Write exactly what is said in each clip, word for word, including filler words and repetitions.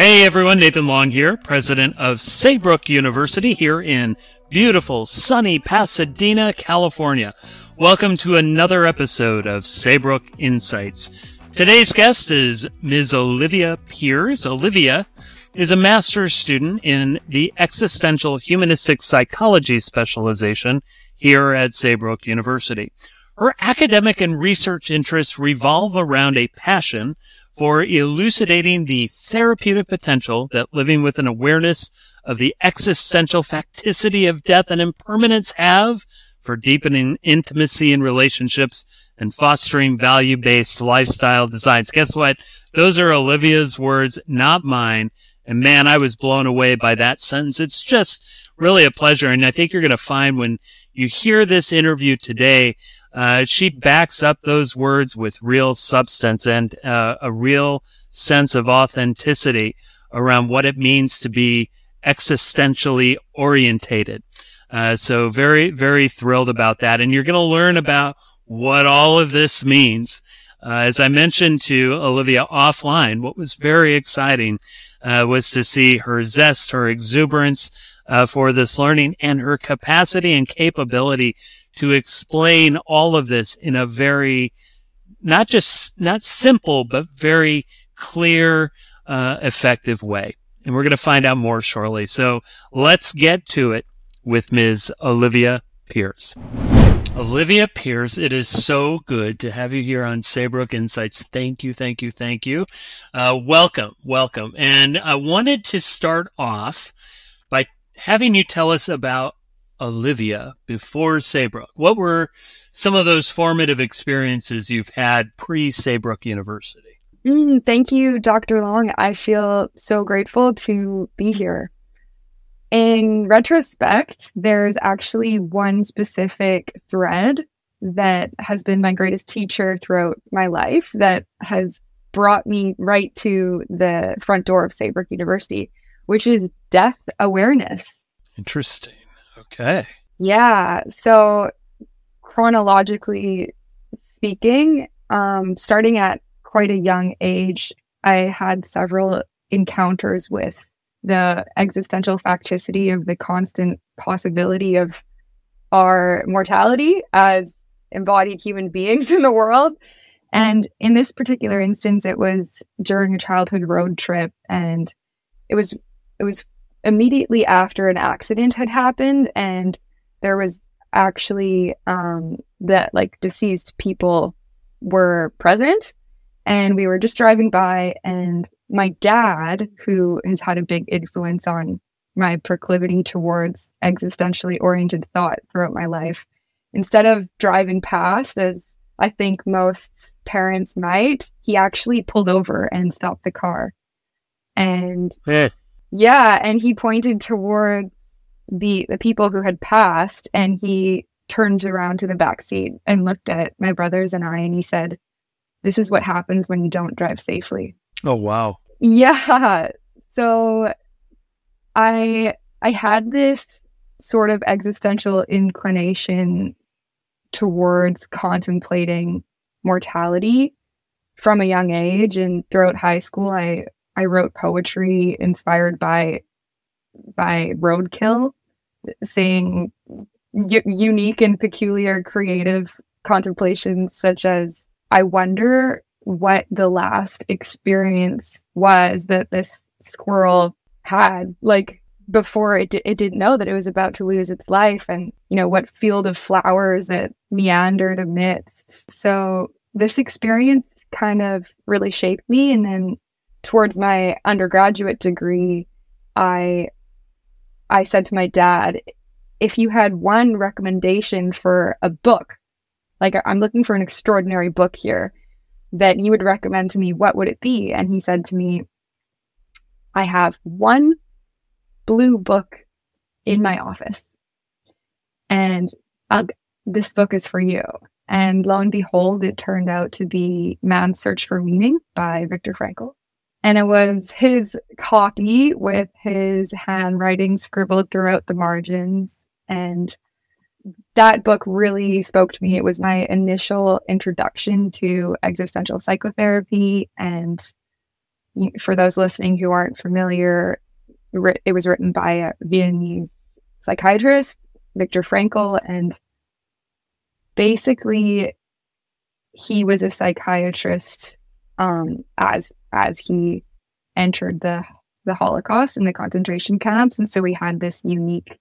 Hey everyone, Nathan Long here, president of Saybrook University here in beautiful, sunny Pasadena, California. Welcome to another episode of Saybrook Insights. Today's guest is Miz Olivia Peers. Olivia is a master's student in the existential humanistic psychology specialization here at Saybrook University. Her academic and research interests revolve around a passion for elucidating the therapeutic potential that living with an awareness of the existential facticity of death and impermanence have for deepening intimacy in relationships and fostering value-based lifestyle designs. Guess what? Those are Olivia's words, not mine. And man, I was blown away by that sentence. It's just really a pleasure. And I think you're going to find when you hear this interview today, Uh, she backs up those words with real substance and uh, a real sense of authenticity around what it means to be existentially orientated. Uh, so very, very thrilled about that. And you're going to learn about what all of this means. Uh, as I mentioned to Olivia offline, what was very exciting uh, was to see her zest, her exuberance uh, for this learning, and her capacity and capability to explain all of this in a very, not just, not simple, but very clear, uh, effective way. And we're going to find out more shortly. So let's get to it with Miz Olivia Peers. Olivia Peers, it is so good to have you here on Saybrook Insights. Thank you, thank you, thank you. Uh, welcome, welcome. And I wanted to start off by having you tell us about Olivia before Saybrook. What were some of those formative experiences you've had pre-Saybrook University? Mm, thank you, Doctor Long. I feel so grateful to be here. In retrospect, there's actually one specific thread that has been my greatest teacher throughout my life that has brought me right to the front door of Saybrook University, which is death awareness. Interesting. Okay. Yeah. So chronologically speaking, um, starting at quite a young age, I had several encounters with the existential facticity of the constant possibility of our mortality as embodied human beings in the world. And in this particular instance, it was during a childhood road trip, and it was, it was immediately after an accident had happened, and there was actually um that like deceased people were present, and we were just driving by, and my dad, who has had a big influence on my proclivity towards existentially oriented thought throughout my life, instead of driving past as I think most parents might, he actually pulled over and stopped the car. And yeah. Yeah, and he pointed towards the the people who had passed, and he turned around to the back seat and looked at my brothers and I, and he said, "This is what happens when you don't drive safely." Oh, wow. Yeah. So I I had this sort of existential inclination towards contemplating mortality from a young age, and throughout high school, I I wrote poetry inspired by by roadkill, saying u- unique and peculiar creative contemplations such as, "I wonder what the last experience was that this squirrel had, like before it, di- it didn't know that it was about to lose its life, and you know what field of flowers it meandered amidst." So this experience kind of really shaped me, and then towards my undergraduate degree, I I said to my dad, "If you had one recommendation for a book, like I'm looking for an extraordinary book here that you would recommend to me, what would it be?" And he said to me, "I have one blue book in my office, and I'll, this book is for you." And lo and behold, it turned out to be Man's Search for Meaning by Viktor Frankl. And it was his copy with his handwriting scribbled throughout the margins. And that book really spoke to me. It was my initial introduction to existential psychotherapy. And For those listening who aren't familiar, it was written by a Viennese psychiatrist, Viktor Frankl, and basically he was a psychiatrist um, as as he entered the the Holocaust and the concentration camps, and so we had this unique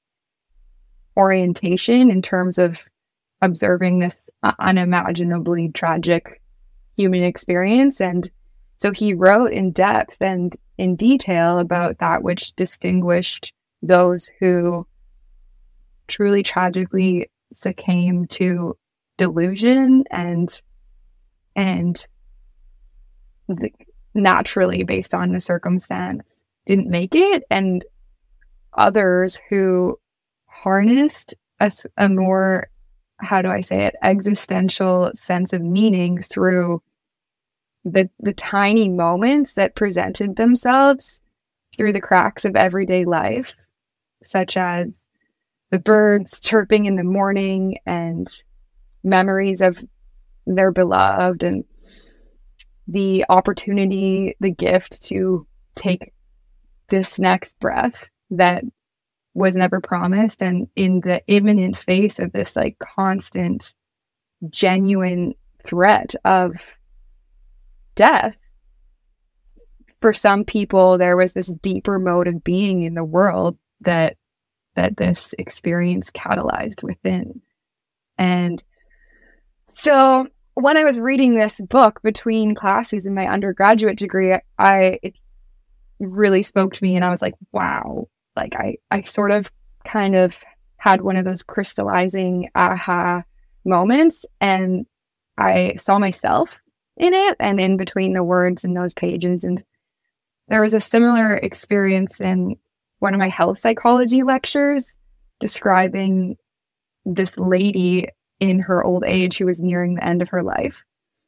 orientation in terms of observing this unimaginably tragic human experience. And so he wrote in depth and in detail about that which distinguished those who truly tragically succumbed to delusion and and the, naturally based on the circumstance didn't make it, and others who harnessed a, a more, how do I say it, existential sense of meaning through the the tiny moments that presented themselves through the cracks of everyday life, such as the birds chirping in the morning and memories of their beloved, and the opportunity, the gift to take this next breath that was never promised, and in the imminent face of this like constant, genuine threat of death. For some people, there was this deeper mode of being in the world that that this experience catalyzed within. And so when I was reading this book between classes in my undergraduate degree, I it really spoke to me, and I was like, wow. Like I, I sort of kind of had one of those crystallizing aha moments, and I saw myself in it and in between the words in those pages. And there was a similar experience in one of my health psychology lectures describing this lady in her old age who was nearing the end of her life.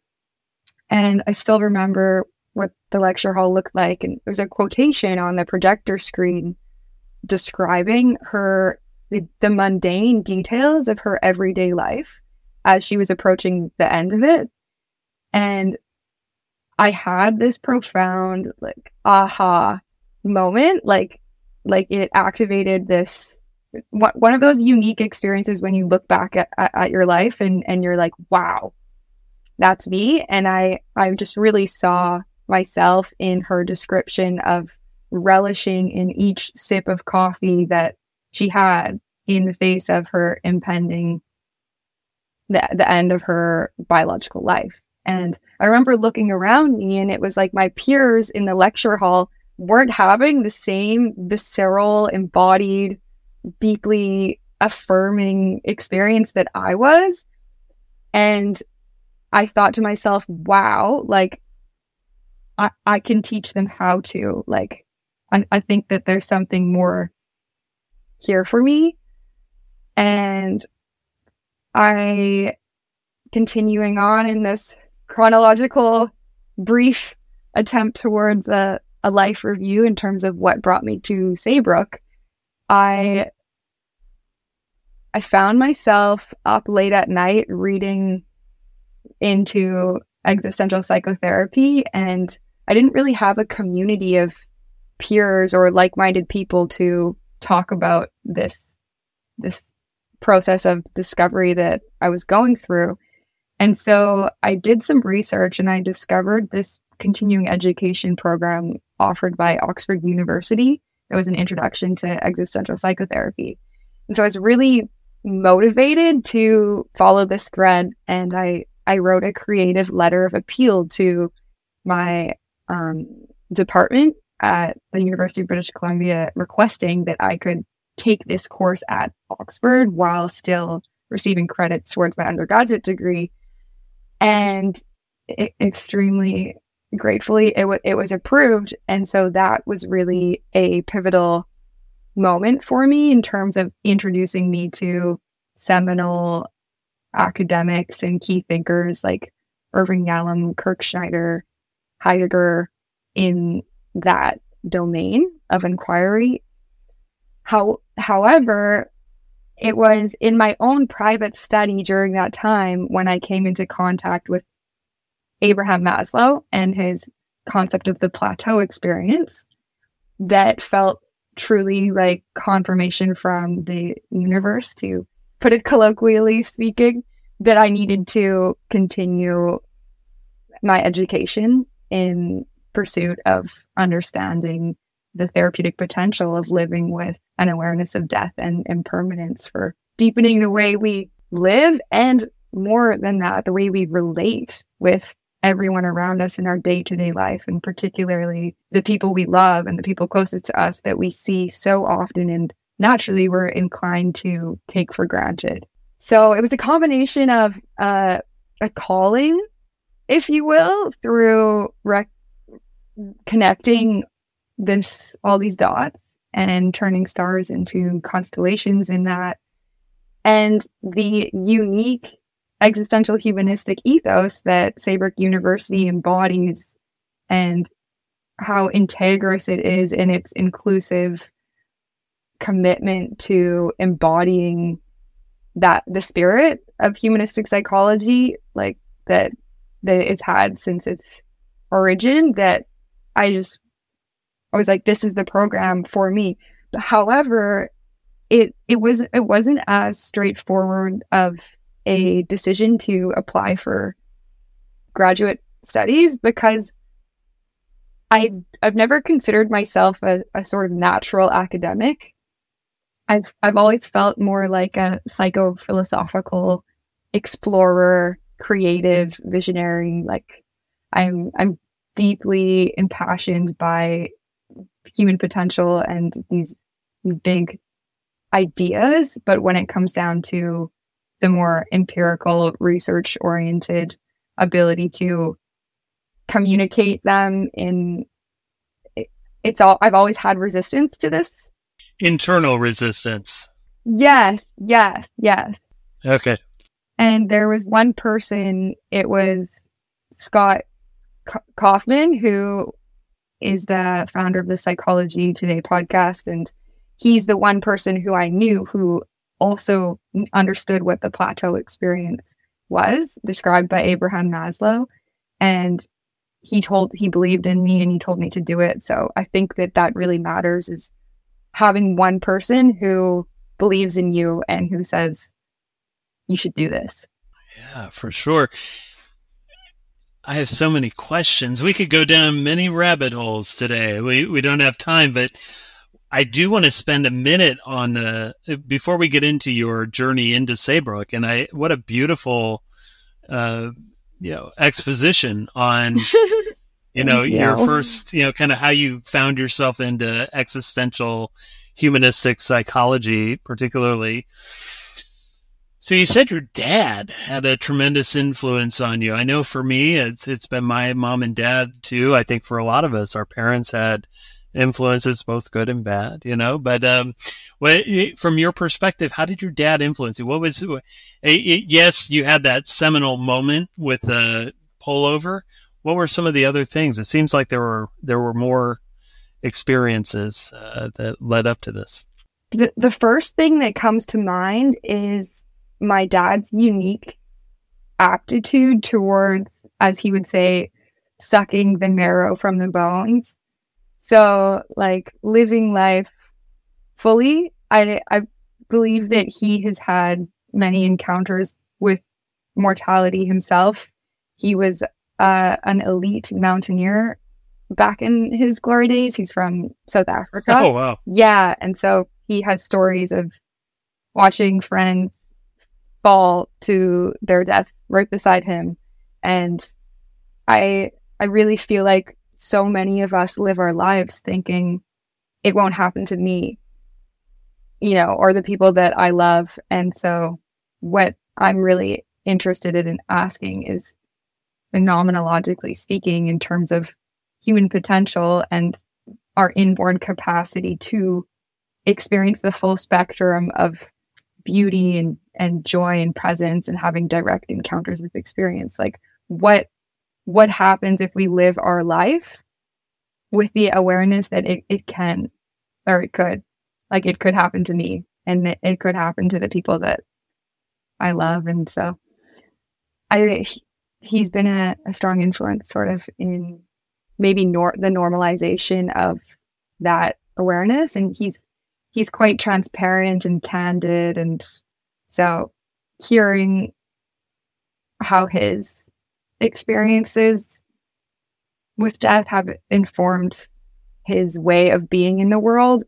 And I still remember what the lecture hall looked like. And there was a quotation on the projector screen describing her, the, the mundane details of her everyday life as she was approaching the end of it. And I had this profound, like, aha moment, like, like it activated this, one of those unique experiences when you look back at, at, at your life and, and you're like, wow, that's me. And I, I just really saw myself in her description of relishing in each sip of coffee that she had in the face of her impending, the, the end of her biological life. And I remember looking around me, and it was like my peers in the lecture hall weren't having the same visceral, embodied, deeply affirming experience that I was. And I thought to myself, wow, like I, I can teach them how to, like, I, I think that there's something more here for me. And I, continuing on in this chronological brief attempt towards a, a life review in terms of what brought me to Saybrook, I I found myself up late at night reading into existential psychotherapy, and I didn't really have a community of peers or like-minded people to talk about this this process of discovery that I was going through. And so I did some research, and I discovered this continuing education program offered by Oxford University. It was an introduction to existential psychotherapy. And so I was really motivated to follow this thread, and I, I wrote a creative letter of appeal to my um, department at the University of British Columbia, requesting that I could take this course at Oxford while still receiving credits towards my undergraduate degree. And it, extremely gratefully, it, w- it was approved. And so that was really a pivotal moment for me in terms of introducing me to seminal academics and key thinkers like Irving Yalom, Kirk Schneider, Heidegger in that domain of inquiry. How, however, it was in my own private study during that time when I came into contact with Abraham Maslow and his concept of the plateau experience that felt truly like confirmation from the universe, to put it colloquially speaking, that I needed to continue my education in pursuit of understanding the therapeutic potential of living with an awareness of death and impermanence, for deepening the way we live, and more than that, the way we relate with everyone around us in our day-to-day life, and particularly the people we love and the people closest to us that we see so often and naturally we're inclined to take for granted. So it was a combination of uh, a calling, if you will, through rec- connecting this all these dots and turning stars into constellations in that, and the unique existential humanistic ethos that Saybrook University embodies, and how integrous it is in its inclusive commitment to embodying that the spirit of humanistic psychology, like that that it's had since its origin, that I just I was like, this is the program for me. But however, it it was it wasn't as straightforward of a decision to apply for graduate studies, because I I've never considered myself a, a sort of natural academic. I've I've always felt more like a psycho-philosophical explorer, creative, visionary. Like I'm I'm deeply impassioned by human potential and these, these big ideas, but when it comes down to the more empirical, research-oriented ability to communicate them in, it, it's all, I've always had resistance to this. Internal resistance. Yes, yes, yes. Okay. And there was one person, it was Scott Kaufman, who is the founder of the Psychology Today podcast. And he's the one person who I knew who also understood what the plateau experience was, described by Abraham Maslow. And he told, he believed in me and he told me to do it. So I think that that really matters, is having one person who believes in you and who says, you should do this. Yeah, for sure. I have so many questions. We could go down many rabbit holes today. We we don't have time, but I do want to spend a minute on the, before we get into your journey into Saybrook. And I, what a beautiful, uh, you know, exposition on, you know, yeah. your first, you know, kind of how you found yourself into existential humanistic psychology, particularly. So you said your dad had a tremendous influence on you. I know for me, it's it's been my mom and dad too. I think for a lot of us, our parents had influences, both good and bad, you know. But um, what, from your perspective, how did your dad influence you? What was? Yes, you had that seminal moment with the pullover. What were some of the other things? It seems like there were there were more experiences uh, that led up to this. The the first thing that comes to mind is my dad's unique aptitude towards, as he would say, sucking the marrow from the bones. So, like, living life fully. I I believe that he has had many encounters with mortality himself. He was uh, an elite mountaineer back in his glory days. He's from South Africa. Oh, wow. Yeah, and so he has stories of watching friends fall to their death right beside him. And I I really feel like so many of us live our lives thinking it won't happen to me, you know, or the people that I love. And so what I'm really interested in asking is, phenomenologically speaking, in terms of human potential and our inborn capacity to experience the full spectrum of beauty and, and joy and presence and having direct encounters with experience. Like what what happens if we live our life with the awareness that it, it can, or it could, like it could happen to me and it, it could happen to the people that I love. And so I he's been a, a strong influence sort of in maybe nor- the normalization of that awareness. And he's he's quite transparent and candid, and so hearing how his experiences with death have informed his way of being in the world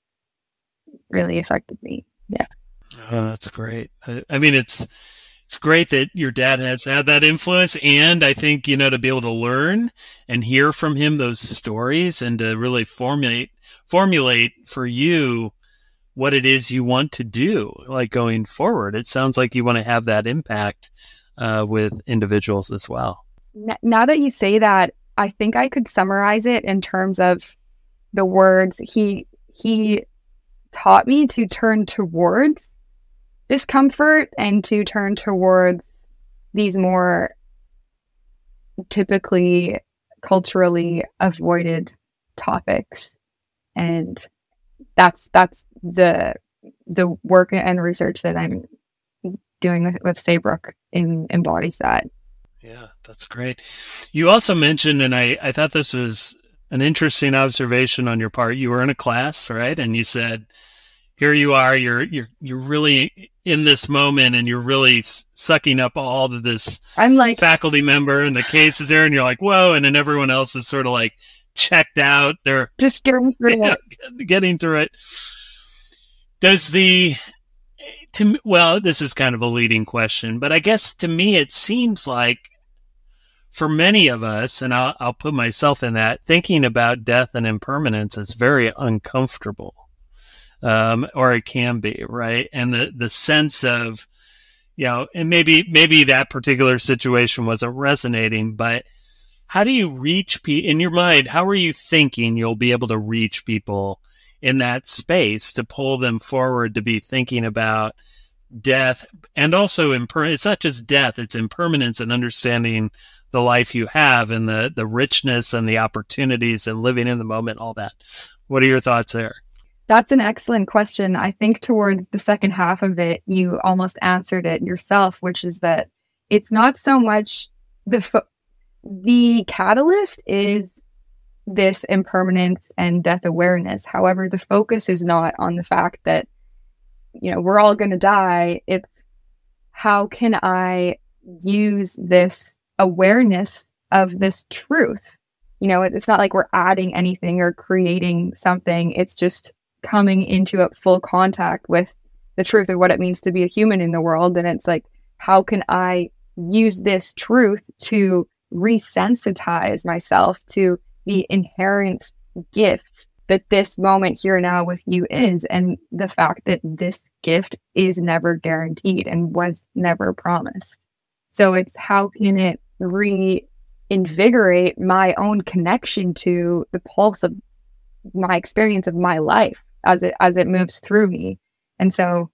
really affected me. Yeah. Oh, that's great. I, I mean, it's it's great that your dad has had that influence, and I think, you know, to be able to learn and hear from him those stories and to really formulate formulate for you what it is you want to do, like going forward. It sounds like you want to have that impact uh, with individuals as well. Now that you say that, I think I could summarize it in terms of the words. He he taught me to turn towards discomfort and to turn towards these more typically culturally avoided topics. And that's that's the the work and research that I'm doing with, with Saybrook in, embodies that. Yeah, that's great. You also mentioned, and I, I thought this was an interesting observation on your part. You were in a class, right? And you said, here you are, you're you're you're really in this moment, and you're really sucking up all of this I'm like faculty member, and the case is there, and you're like, whoa, and then everyone else is sort of like checked out. They're just getting through you know, it. Getting through it. Does the to well, this is kind of a leading question, but I guess to me it seems like for many of us, and I'll, I'll put myself in that, thinking about death and impermanence is very uncomfortable. Um, or it can be, right? And the, the sense of, you know, and maybe, maybe that particular situation wasn't resonating, but how do you reach people in your mind? How are you thinking you'll be able to reach people in that space to pull them forward to be thinking about death and also imper- it's not just death, it's impermanence and understanding the life you have and the, the richness and the opportunities and living in the moment, all that. What are your thoughts there? That's an excellent question. I think towards the second half of it, you almost answered it yourself, which is that it's not so much the fo- the catalyst is this impermanence and death awareness. However, the focus is not on the fact that, you know, we're all going to die. It's how can I use this awareness of this truth? You know, it's not like we're adding anything or creating something. It's just coming into a full contact with the truth of what it means to be a human in the world. And it's like, how can I use this truth to resensitize myself to the inherent gift that this moment here now with you is, and the fact that this gift is never guaranteed and was never promised. So it's how can it reinvigorate my own connection to the pulse of my experience of my life as it as it moves through me. And so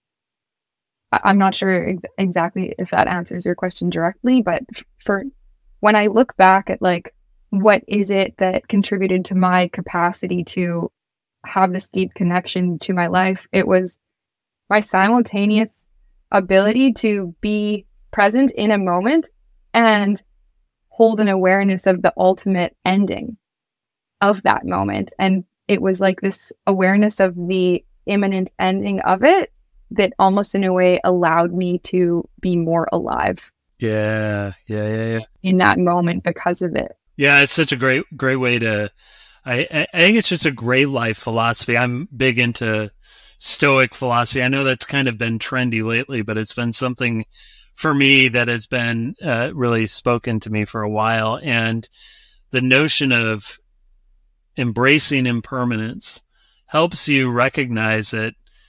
I, I'm not sure ex- exactly if that answers your question directly, but for when I look back at like, what is it that contributed to my capacity to have this deep connection to my life? It was my simultaneous ability to be present in a moment and hold an awareness of the ultimate ending of that moment. And it was like this awareness of the imminent ending of it that almost in a way allowed me to be more alive. Yeah, yeah, yeah, yeah. In that moment because of it. Yeah, it's such a great, great way to, I, I think it's just a great life philosophy. I'm big into Stoic philosophy. I know that's kind of been trendy lately, but it's been something for me that has been uh, really spoken to me for a while. And the notion of embracing impermanence helps you recognize that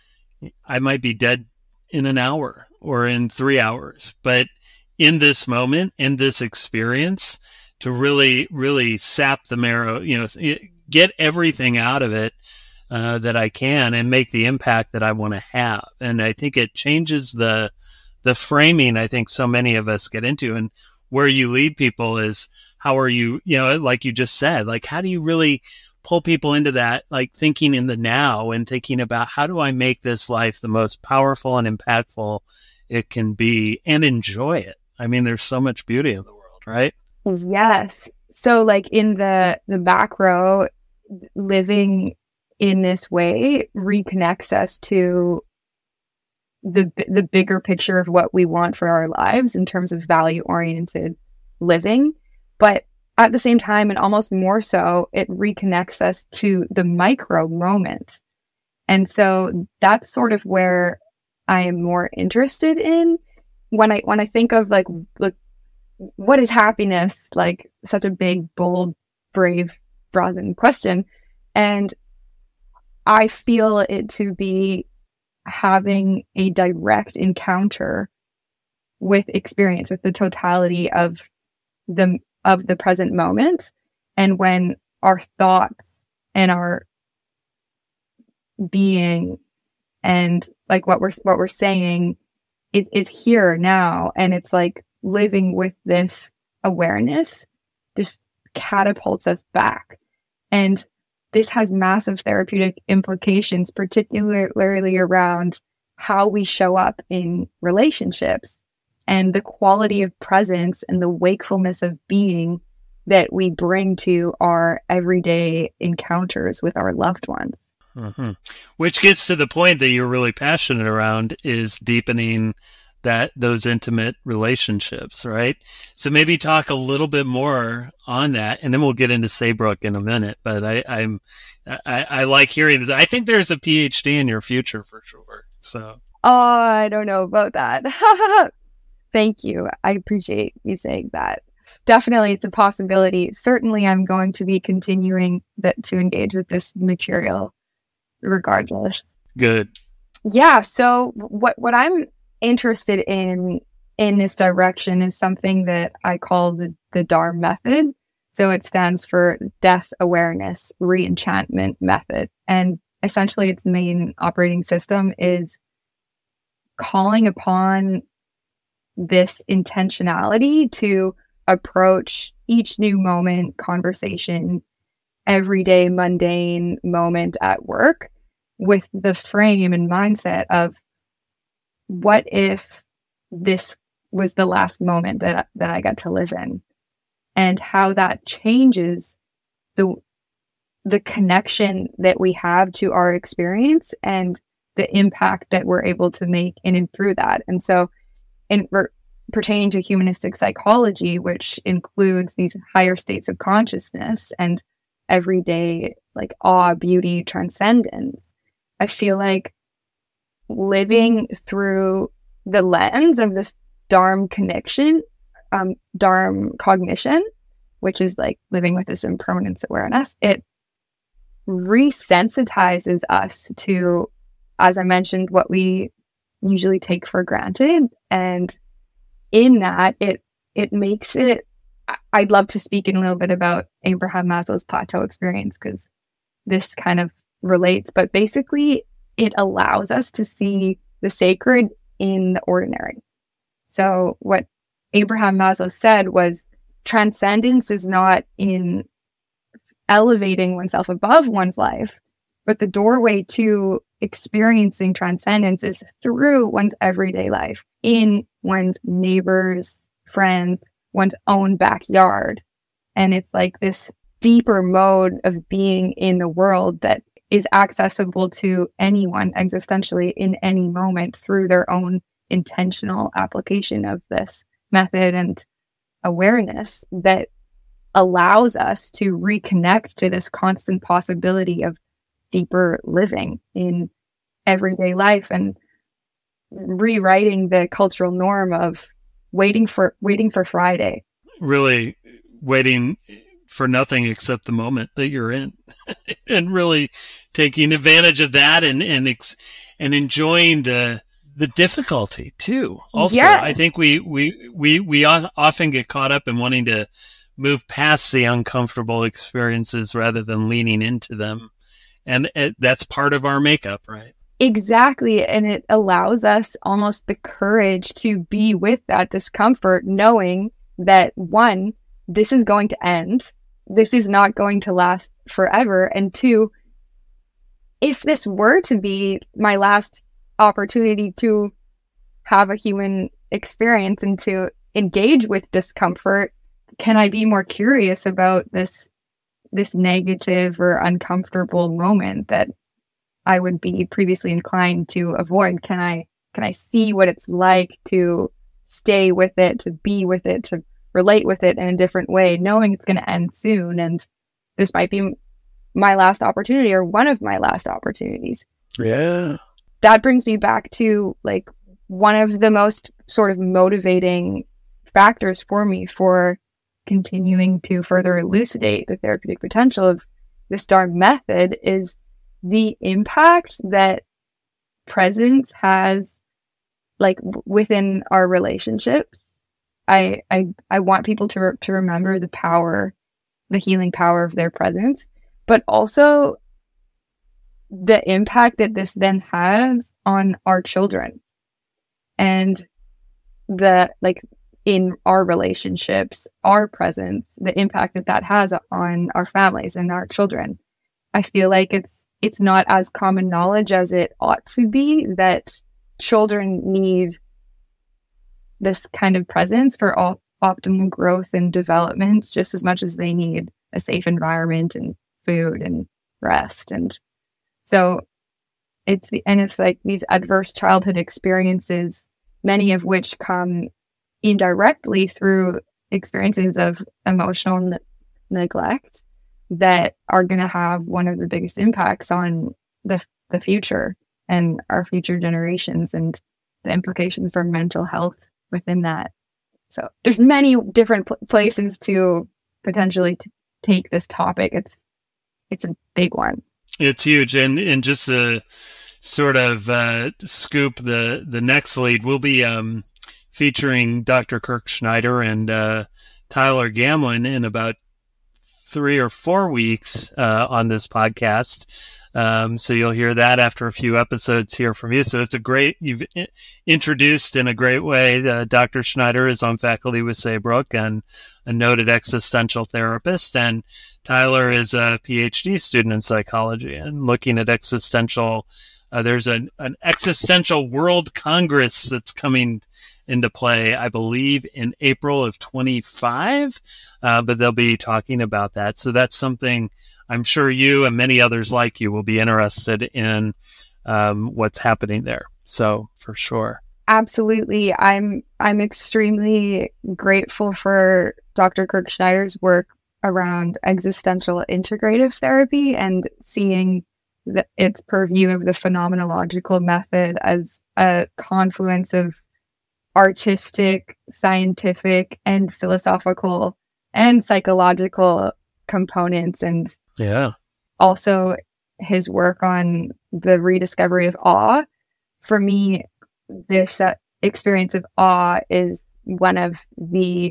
I might be dead in an hour or in three hours, but in this moment, in this experience, to really, really sap the marrow, you know, get everything out of it uh, that I can and make the impact that I want to have. And I think it changes the the framing I think so many of us get into. And where you lead people is how are you, you know, like you just said, like how do you really pull people into that, like thinking in the now and thinking about how do I make this life the most powerful and impactful it can be and enjoy it. I mean, there's so much beauty in the world, right? Yes. so like in the the macro, living in this way reconnects us to the the bigger picture of what we want for our lives in terms of value oriented living. But at the same time, and almost more so, it reconnects us to the micro moment. And so that's sort of where I am more interested in when I when I think of like, like what is happiness, like such a big, bold, brave, brazen question. And I feel it to be having a direct encounter with experience, with the totality of the of the present moment. And when our thoughts and our being and like what we're what we're saying is is here now, and it's like living with this awareness just catapults us back. And this has massive therapeutic implications, particularly around how we show up in relationships and the quality of presence and the wakefulness of being that we bring to our everyday encounters with our loved ones. Mm-hmm. Which gets to the point that you're really passionate around, is deepening that those intimate relationships, right? So maybe talk a little bit more on that, and then we'll get into Saybrook in a minute. But I, I'm, I, I like hearing this. I think there's a P H D in your future for sure. So, oh, I don't know about that. Thank you. I appreciate you saying that. Definitely, it's a possibility. Certainly, I'm going to be continuing that to engage with this material, regardless. Good. Yeah. So, what what I'm interested in in this direction is something that I call the the DARM method. So it stands for Death Awareness Reenchantment Method, and essentially, its main operating system is calling upon this intentionality to approach each new moment, conversation, everyday mundane moment at work with the frame and mindset of, what if this was the last moment that that I got to live in, and how that changes the the connection that we have to our experience and the impact that we're able to make in and through that. And so, in re- pertaining to humanistic psychology, which includes these higher states of consciousness and everyday like awe, beauty, transcendence, I feel like living through the lens of this DARM connection, um, DARM cognition, which is like living with this impermanence awareness, it resensitizes us to, as I mentioned, what we usually take for granted. And in that, it it makes it, I'd love to speak in a little bit about Abraham Maslow's plateau experience, because this kind of relates, but basically it allows us to see the sacred in the ordinary. So what Abraham Maslow said was, transcendence is not in elevating oneself above one's life, but the doorway to experiencing transcendence is through one's everyday life, in one's neighbors, friends, one's own backyard. And it's like this deeper mode of being in the world that is accessible to anyone existentially in any moment through their own intentional application of this method and awareness that allows us to reconnect to this constant possibility of deeper living in everyday life and rewriting the cultural norm of waiting for waiting for Friday. Really waiting for nothing except the moment that you're in, and really taking advantage of that and and ex- and enjoying the the difficulty too. Also, yeah. I think we we we we often get caught up in wanting to move past the uncomfortable experiences rather than leaning into them, and it, that's part of our makeup, right? Exactly, and it allows us almost the courage to be with that discomfort, knowing that one, this is going to end. This is not going to last forever. And two, if this were to be my last opportunity to have a human experience and to engage with discomfort, can I be more curious about this this negative or uncomfortable moment that I would be previously inclined to avoid? Can I can I see what it's like to stay with it, to be with it, to relate with it in a different way, knowing it's going to end soon, and this might be my last opportunity or one of my last opportunities. Yeah. That brings me back to like one of the most sort of motivating factors for me for continuing to further elucidate the therapeutic potential of the STAR method is the impact that presence has like w- within our relationships. I, I, I want people to, re- to remember the power, the healing power of their presence, but also the impact that this then has on our children and the, like, in our relationships, our presence, the impact that that has on our families and our children. I feel like it's, it's not as common knowledge as it ought to be that children need this kind of presence for all optimal growth and development just as much as they need a safe environment and food and rest. And so it's the, and it's like these adverse childhood experiences, many of which come indirectly through experiences of emotional ne- neglect that are going to have one of the biggest impacts on the the future and our future generations and the implications for mental health within that. So there's many different pl- places to potentially t- take this topic. It's it's a big one. It's huge. And and just to sort of uh, scoop the, the next lead, we'll be um, featuring Doctor Kirk Schneider and uh, Tyler Gamlin in about three or four weeks uh, on this podcast. Um, so you'll hear that after a few episodes here from you. So it's a great, you've I- introduced in a great way. Uh, Doctor Schneider is on faculty with Saybrook and a noted existential therapist. And Tyler is a PhD student in psychology and looking at existential. Uh, there's an, an existential world congress that's coming into play, I believe, in April of twenty-five, uh, but they'll be talking about that. So that's something I'm sure you and many others like you will be interested in um, what's happening there. So for sure. Absolutely. I'm I'm extremely grateful for Doctor Kirk Schneider's work around existential integrative therapy and seeing the, its purview of the phenomenological method as a confluence of artistic, scientific, and philosophical and psychological components, and yeah, also his work on the rediscovery of awe. For me, this uh, experience of awe is one of the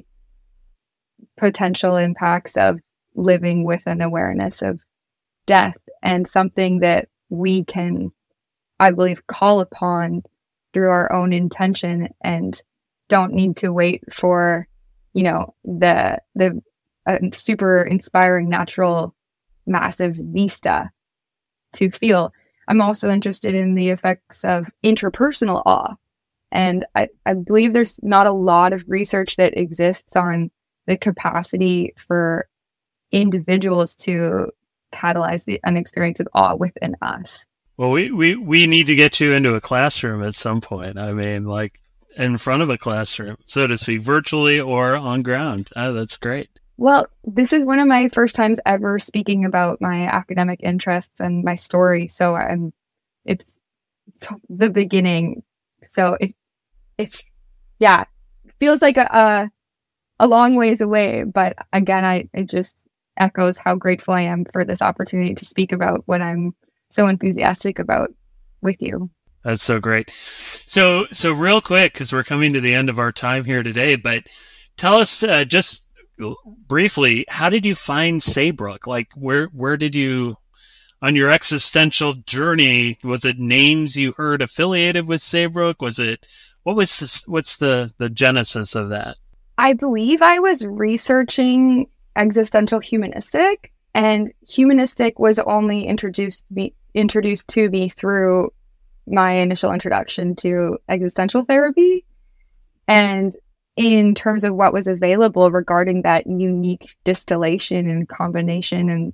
potential impacts of living with an awareness of death, and something that we can, I believe, call upon through our own intention and don't need to wait for, you know, the the uh, super inspiring natural massive vista to feel. I'm also interested in the effects of interpersonal awe. And I, I believe there's not a lot of research that exists on the capacity for individuals to catalyze the, an experience of awe within us. Well, we, we, we need to get you into a classroom at some point. I mean, like in front of a classroom, so to speak, virtually or on ground. Oh, that's great. Well, this is one of my first times ever speaking about my academic interests and my story. So I'm, it's the beginning. So it, it's, yeah, it feels like a, a, a long ways away. But again, I, it just echoes how grateful I am for this opportunity to speak about what I'm so enthusiastic about with you. That's so great. So, so real quick, because we're coming to the end of our time here today, but tell us uh, just briefly, how did you find Saybrook? Like, where, where did you, on your existential journey, was it names you heard affiliated with Saybrook? Was it, what was this, what's the, the genesis of that? I believe I was researching existential humanistic, and humanistic was only introduced me introduced to me through my initial introduction to existential therapy. And in terms of what was available regarding that unique distillation and combination and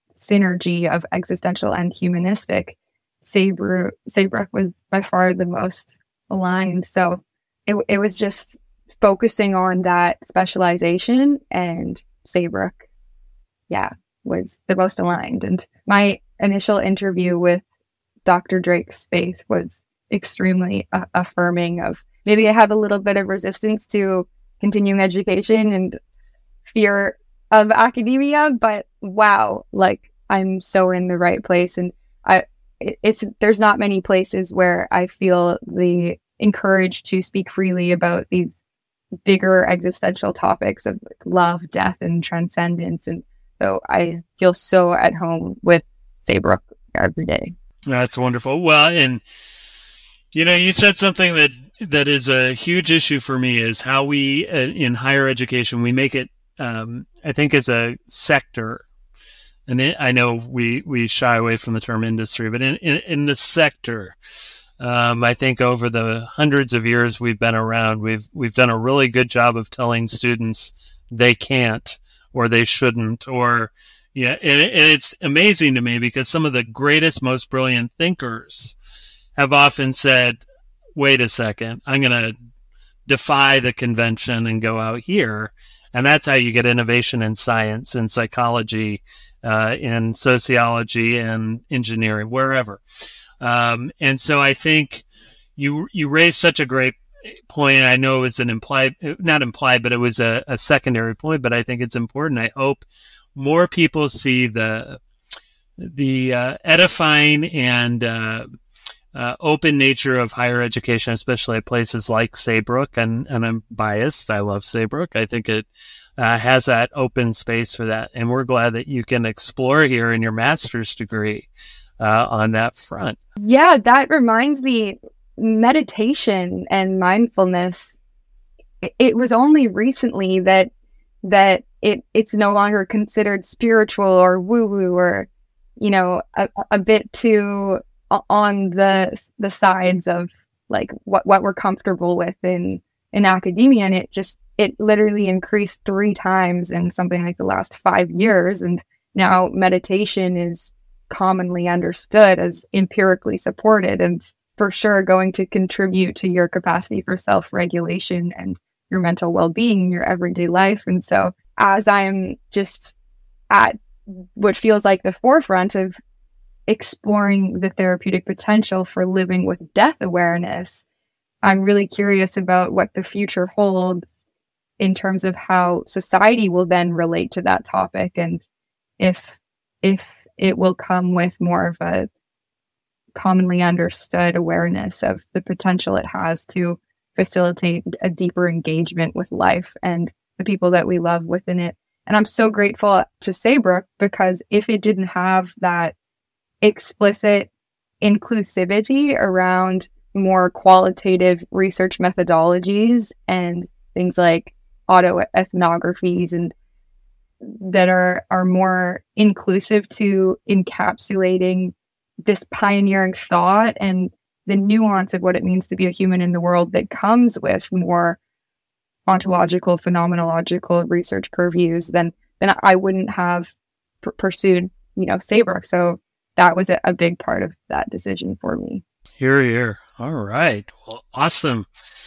synergy of existential and humanistic, Saybrook, Saybrook was by far the most aligned. So it, it was just focusing on that specialization, and Saybrook, yeah, was the most aligned. And my initial interview with Doctor Drake's faith was extremely uh, affirming of, maybe I have a little bit of resistance to continuing education and fear of academia, but wow, like I'm so in the right place. And I, it, it's, there's not many places where I feel the encouraged to speak freely about these bigger existential topics of love, death, and transcendence. And so I feel so at home with Saybrook every day. That's wonderful. Well, and you know, you said something that that is a huge issue for me, is how we uh, in higher education, we make it, um, I think, as a sector. And it, I know we, we shy away from the term industry, but in, in, in the sector, um, I think over the hundreds of years we've been around, we've, we've done a really good job of telling students they can't, or they shouldn't, or, yeah. And, it, and it's amazing to me, because some of the greatest, most brilliant thinkers have often said, wait a second, I'm going to defy the convention and go out here. And that's how you get innovation in science and psychology, uh, in sociology and engineering, wherever. Um, and so I think you, you raised such a great point. I know it was an implied, not implied, but it was a, a secondary point, but I think it's important. I hope more people see the, the, uh, edifying and, uh, Uh, open nature of higher education, especially at places like Saybrook, and, and I'm biased. I love Saybrook. I think it uh, has that open space for that, and we're glad that you can explore here in your master's degree uh, on that front. Yeah, that reminds me, meditation and mindfulness, it, it was only recently that that it it's no longer considered spiritual or woo-woo, or, you know, a, a bit too on the the sides of like what, what we're comfortable with in, in academia. And it just, it literally increased three times in something like the last five years. And now meditation is commonly understood as empirically supported, and for sure going to contribute to your capacity for self-regulation and your mental well-being in your everyday life. And so as I'm just at what feels like the forefront of exploring the therapeutic potential for living with death awareness, I'm really curious about what the future holds in terms of how society will then relate to that topic, and if if it will come with more of a commonly understood awareness of the potential it has to facilitate a deeper engagement with life and the people that we love within it. And I'm so grateful to Saybrook, because if it didn't have that explicit inclusivity around more qualitative research methodologies and things like autoethnographies, and that are are more inclusive to encapsulating this pioneering thought and the nuance of what it means to be a human in the world that comes with more ontological, phenomenological research purviews, then then I wouldn't have p- pursued, you know, Saybrook. So that was a, a big part of that decision for me. Here, here. All right. Well, awesome.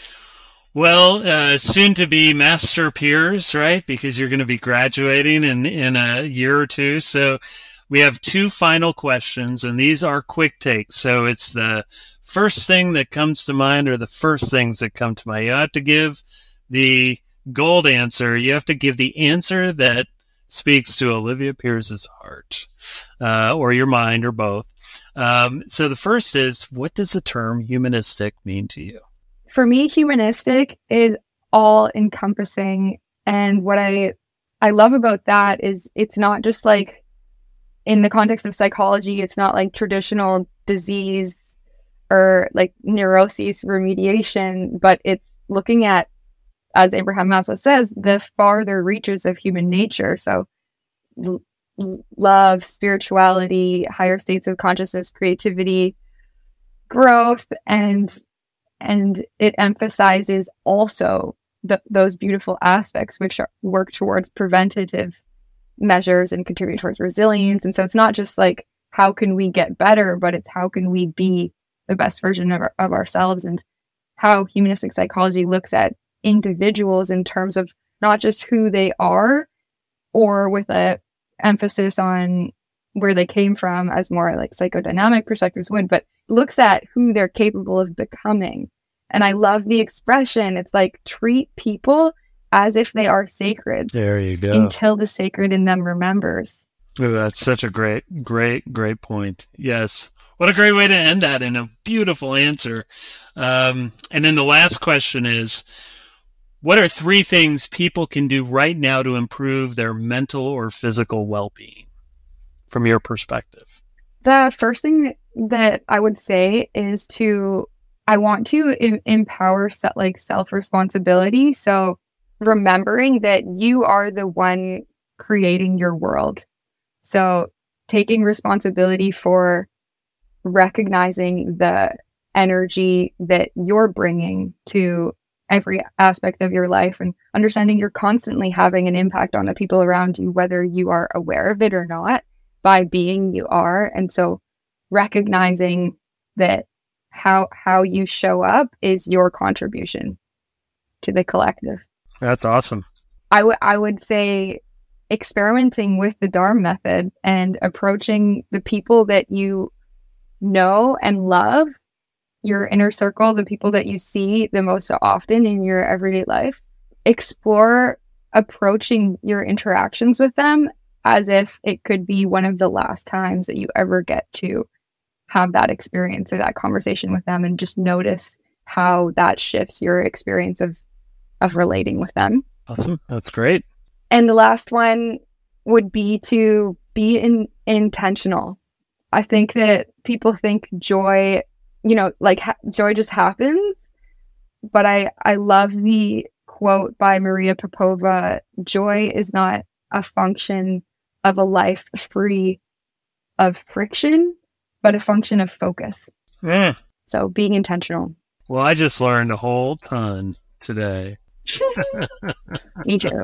Well, uh, soon to be master peers, right? Because you're going to be graduating in, in a year or two. So we have two final questions, and these are quick takes. So it's the first thing that comes to mind, or the first things that come to mind. You have to give the gold answer. You have to give the answer that speaks to Olivia Pierce's heart, uh, or your mind, or both. Um, so the first is, what does the term humanistic mean to you? For me, humanistic is all encompassing. And what I, I love about that is it's not just like, in the context of psychology, it's not like traditional disease or like neuroses remediation, but it's looking at, as Abraham Maslow says, the farther reaches of human nature. So l- love, spirituality, higher states of consciousness, creativity, growth, and and it emphasizes also th- those beautiful aspects, which are, work towards preventative measures and contribute towards resilience. And so it's not just like, how can we get better, but it's how can we be the best version of, our, of ourselves, and how humanistic psychology looks at individuals in terms of not just who they are, or with a emphasis on where they came from as more like psychodynamic perspectives would, but looks at who they're capable of becoming. And I love the expression. It's like, treat people as if they are sacred. There you go. Until the sacred in them remembers. Oh, that's such a great, great, great point. Yes. What a great way to end that, in a beautiful answer. Um, and then the last question is, what are three things people can do right now to improve their mental or physical well-being from your perspective? The first thing that I would say is to, I want to em- empower se- like self-responsibility. So remembering that you are the one creating your world. So taking responsibility for recognizing the energy that you're bringing to every aspect of your life, and understanding you're constantly having an impact on the people around you, whether you are aware of it or not, by being you are. And so recognizing that how how you show up is your contribution to the collective. That's awesome. I would I would say experimenting with the Dharma method and approaching the people that you know and love, your inner circle, the people that you see the most often in your everyday life. Explore approaching your interactions with them as if it could be one of the last times that you ever get to have that experience or that conversation with them, and just notice how that shifts your experience of of relating with them. Awesome. That's great. And the last one would be to be in, intentional. I think that people think joy, you know, like ha- joy just happens. But I, I love the quote by Maria Popova: joy is not a function of a life free of friction, but a function of focus. Yeah. So being intentional. Well, I just learned a whole ton today. Me too.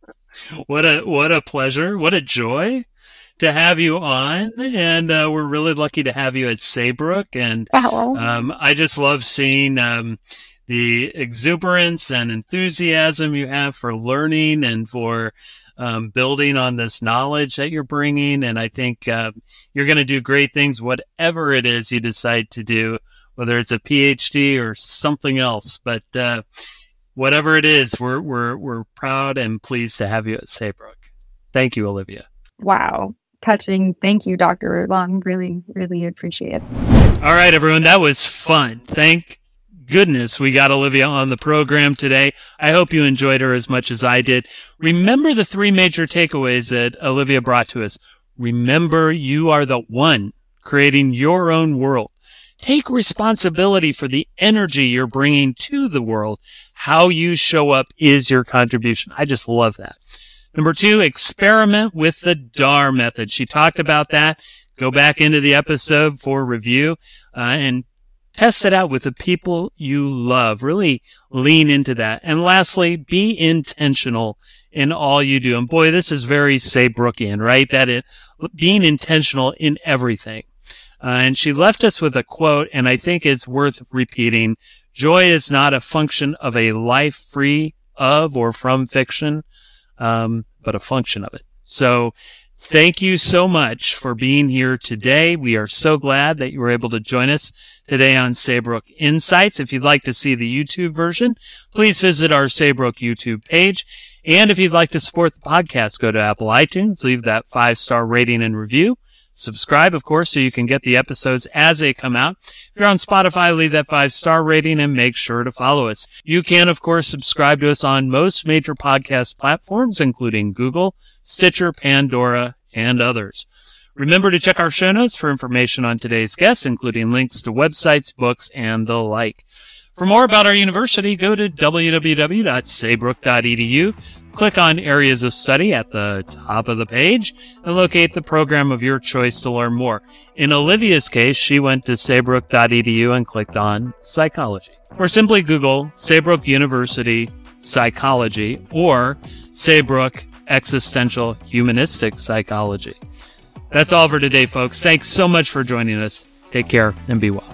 What a what a pleasure, what a joy to have you on, and uh, we're really lucky to have you at Saybrook. And um, I just love seeing um, the exuberance and enthusiasm you have for learning and for um, building on this knowledge that you're bringing. And I think uh, you're going to do great things, whatever it is you decide to do, whether it's a P H D or something else. But uh, whatever it is, we're we're we're proud and pleased to have you at Saybrook. Thank you, Olivia. Wow. Touching. Thank you, Doctor Long. Really, really appreciate it. All right, everyone. That was fun. Thank goodness we got Olivia on the program today. I hope you enjoyed her as much as I did. Remember the three major takeaways that Olivia brought to us. Remember, you are the one creating your own world. Take responsibility for the energy you're bringing to the world. How you show up is your contribution. I just love that. Number two, experiment with the D A R method. She talked about that. Go back into the episode for review uh, and test it out with the people you love. Really lean into that. And lastly, be intentional in all you do. And boy, this is very Saybrookian, right? That it, being intentional in everything. Uh, and she left us with a quote, and I think it's worth repeating. Joy is not a function of a life free of or from fiction, um, but a function of it. So thank you so much for being here today. We are so glad that you were able to join us today on Saybrook Insights. If you'd like to see the YouTube version, please visit our Saybrook YouTube page. And if you'd like to support the podcast, go to Apple iTunes, leave that five-star rating and review. Subscribe, of course, so you can get the episodes as they come out. If you're on Spotify, leave that five-star rating and make sure to follow us. You can, of course, subscribe to us on most major podcast platforms, including Google, Stitcher, Pandora, and others. Remember to check our show notes for information on today's guests, including links to websites, books, and the like. For more about our university, go to w w w dot saybrook dot e d u, click on Areas of Study at the top of the page, and locate the program of your choice to learn more. In Olivia's case, she went to saybrook dot e d u and clicked on Psychology. Or simply Google Saybrook University psychology or Saybrook existential humanistic psychology. That's all for today, folks. Thanks so much for joining us. Take care and be well.